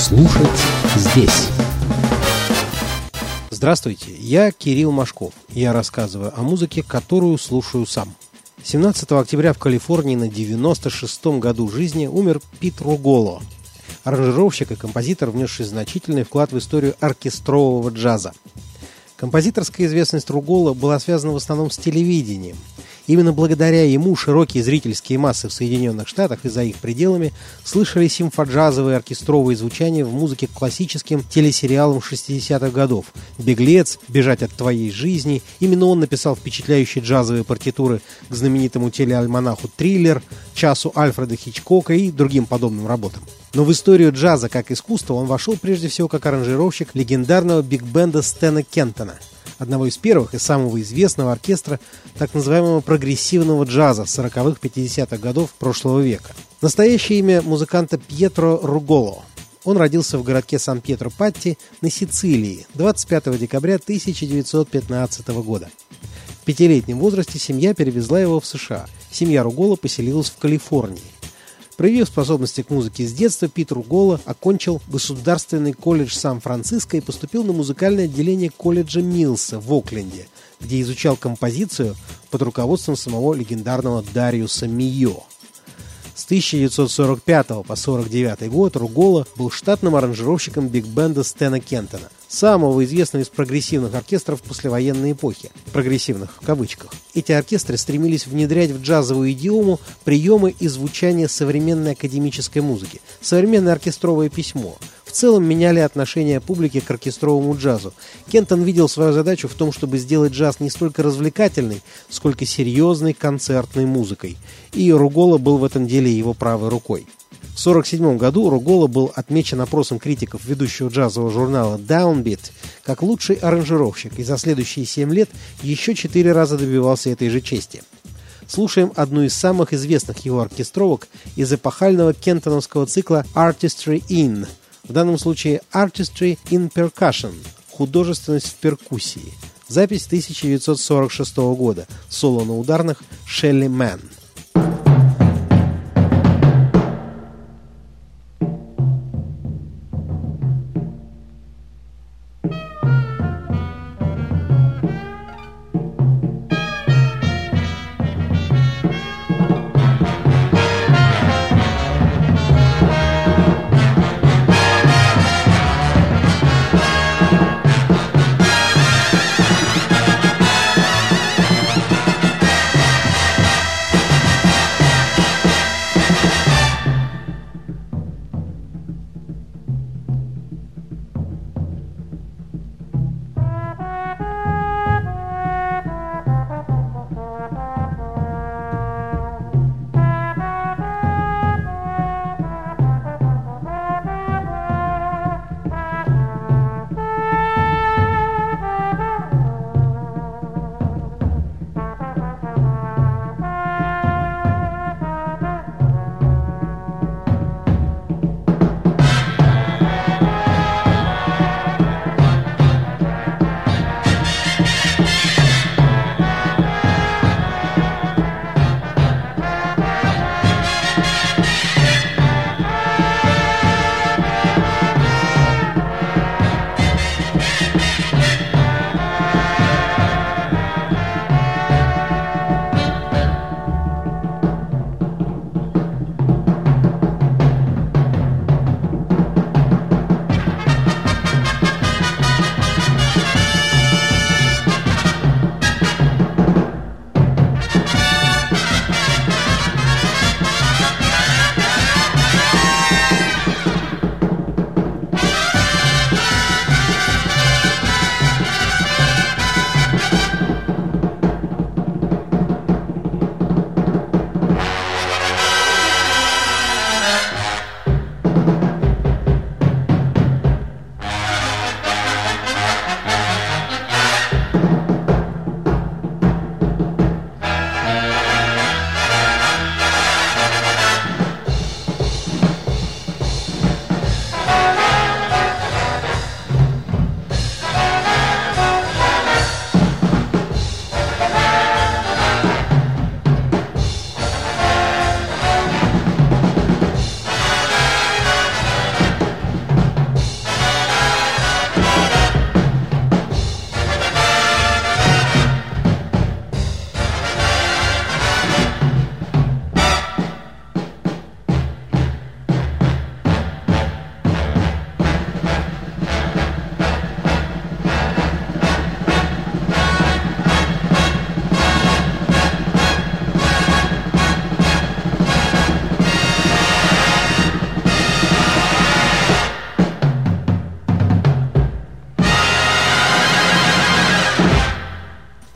Слушать здесь. Здравствуйте, я Кирилл Машков. Я рассказываю о музыке, которую слушаю сам. 17 октября в Калифорнии на 96-м году жизни умер Пит Руголо, аранжировщик и композитор, внесший значительный вклад в историю оркестрового джаза. Композиторская известность Руголо была связана в основном с телевидением. Именно благодаря ему широкие зрительские массы в Соединенных Штатах и за их пределами слышали симфоджазовые оркестровые звучания в музыке к классическим телесериалам 60-х годов. «Беглец», «Бежать от твоей жизни». Именно он написал впечатляющие джазовые партитуры к знаменитому телеальманаху «Триллер», «Часу Альфреда Хичкока» и другим подобным работам. Но в историю джаза как искусства он вошел прежде всего как аранжировщик легендарного биг-бенда Стэна Кентона, одного из первых и самого известного оркестра так называемого прогрессивного джаза 40-х, 50-х годов прошлого века. Настоящее имя музыканта Пьетро Руголо. Он родился в городке Сан-Пьетро-Патти на Сицилии 25 декабря 1915 года. В 5-летнем возрасте семья перевезла его в США. Семья Руголо поселилась в Калифорнии. Проявив способности к музыке с детства, Пит Руголо окончил Государственный колледж Сан-Франциско и поступил на музыкальное отделение колледжа Милса в Окленде, где изучал композицию под руководством самого легендарного Дариуса Мийо. С 1945 по 1949 год Руголо был штатным аранжировщиком биг-бенда Стэна Кентона, самого известного из прогрессивных оркестров послевоенной эпохи, прогрессивных в кавычках. Эти оркестры стремились внедрять в джазовую идиому приемы и звучания современной академической музыки, современное оркестровое письмо. В целом меняли отношение публики к оркестровому джазу. Кентон видел свою задачу в том, чтобы сделать джаз не столько развлекательной, сколько серьезной концертной музыкой. И Руголо был в этом деле его правой рукой. В 1947 году Руголо был отмечен опросом критиков ведущего джазового журнала Downbeat как лучший аранжировщик, и за следующие 7 лет еще 4 раза добивался этой же чести. Слушаем одну из самых известных его оркестровок из эпохального кентоновского цикла Artistry In, в данном случае Artistry in Percussion, художественность в перкуссии. Запись 1946 года, соло на ударных Шелли Мэн.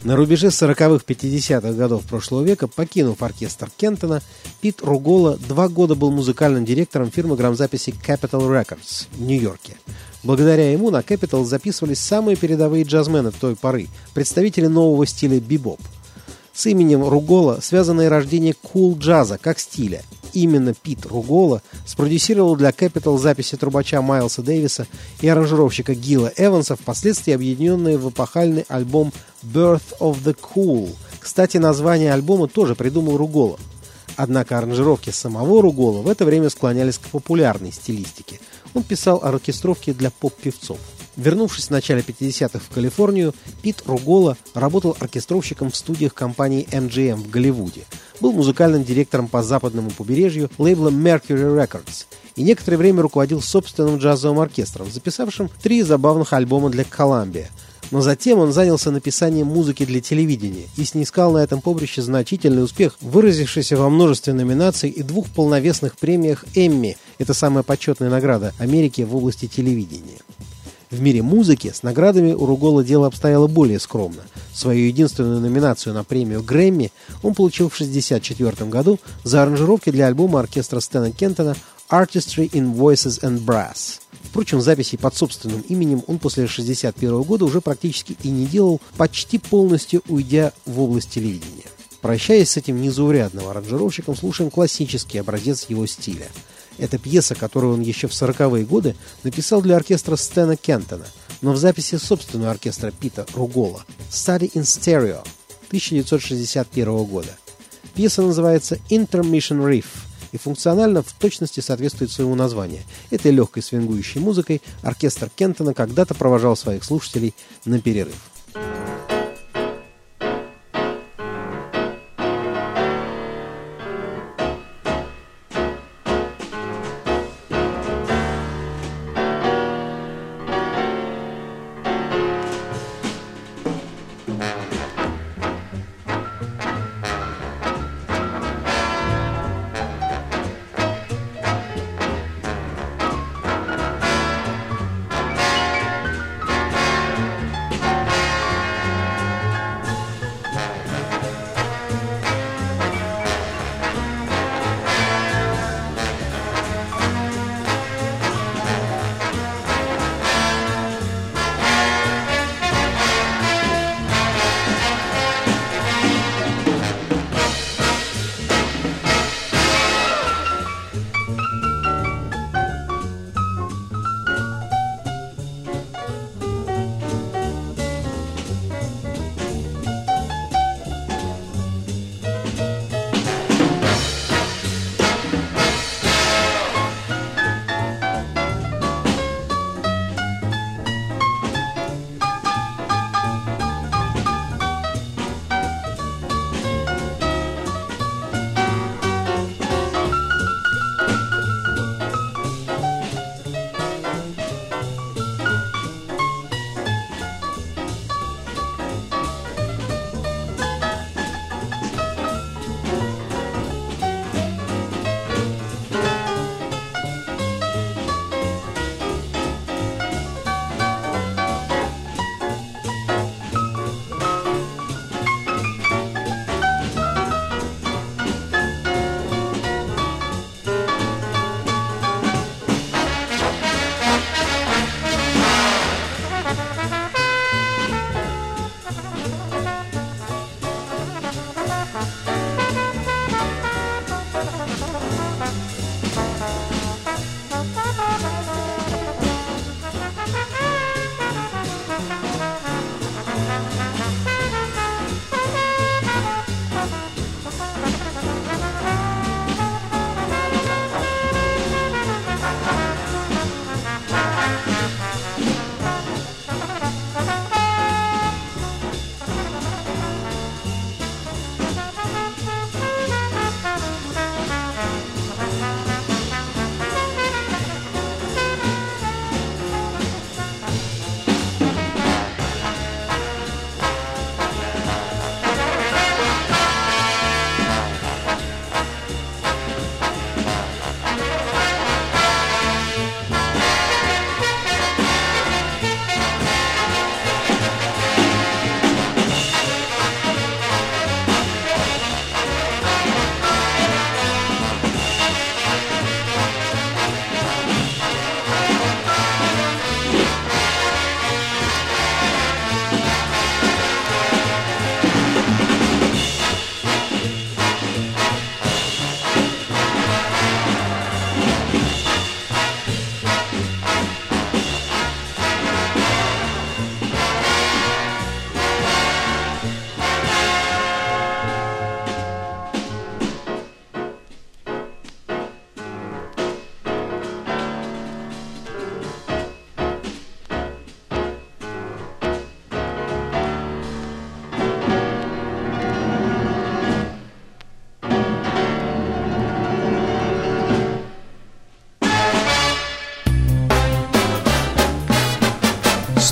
На рубеже 40-х, 50-х годов прошлого века, покинув оркестр Кентона, Пит Руголо 2 года был музыкальным директором фирмы грамзаписи Capitol Records в Нью-Йорке. Благодаря ему на Capitol записывались самые передовые джазмены той поры, представители нового стиля бибоп. С именем Руголо связано и рождение кул-джаза как стиля. Именно Пит Руголо спродюсировал для Capitol записи трубача Майлса Дэвиса и аранжировщика Гила Эванса, впоследствии объединенные в эпохальный альбом «Birth of the Cool». Кстати, название альбома тоже придумал Руголо. Однако аранжировки самого Руголо в это время склонялись к популярной стилистике. Он писал оркестровки для поп-певцов. Вернувшись в начале 50-х в Калифорнию, Пит Руголо работал оркестровщиком в студиях компании MGM в Голливуде, был музыкальным директором по западному побережью лейбла Mercury Records и некоторое время руководил собственным джазовым оркестром, записавшим 3 забавных альбома для Columbia. Но затем он занялся написанием музыки для телевидения и снискал на этом поприще значительный успех, выразившийся во множестве номинаций и 2 полновесных премиях Эмми. Это самая почетная награда Америки в области телевидения. В мире музыки с наградами у Руголо дело обстояло более скромно. Свою единственную номинацию на премию Грэмми он получил в 1964 году за аранжировки для альбома оркестра Стэна Кентона «Artistry in Voices and Brass». Впрочем, записей под собственным именем он после 1961 года уже практически и не делал, почти полностью уйдя в область телевидения. Прощаясь с этим незаурядным аранжировщиком, слушаем классический образец его стиля. Это пьеса, которую он еще в 40-е годы написал для оркестра Стэна Кентона, но в записи собственного оркестра Пита Руголо «Study in Stereo» 1961 года. Пьеса называется «Intermission Riff» и функционально в точности соответствует своему названию. Этой легкой свингующей музыкой оркестр Кентона когда-то провожал своих слушателей на перерыв.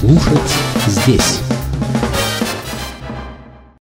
Слушать здесь.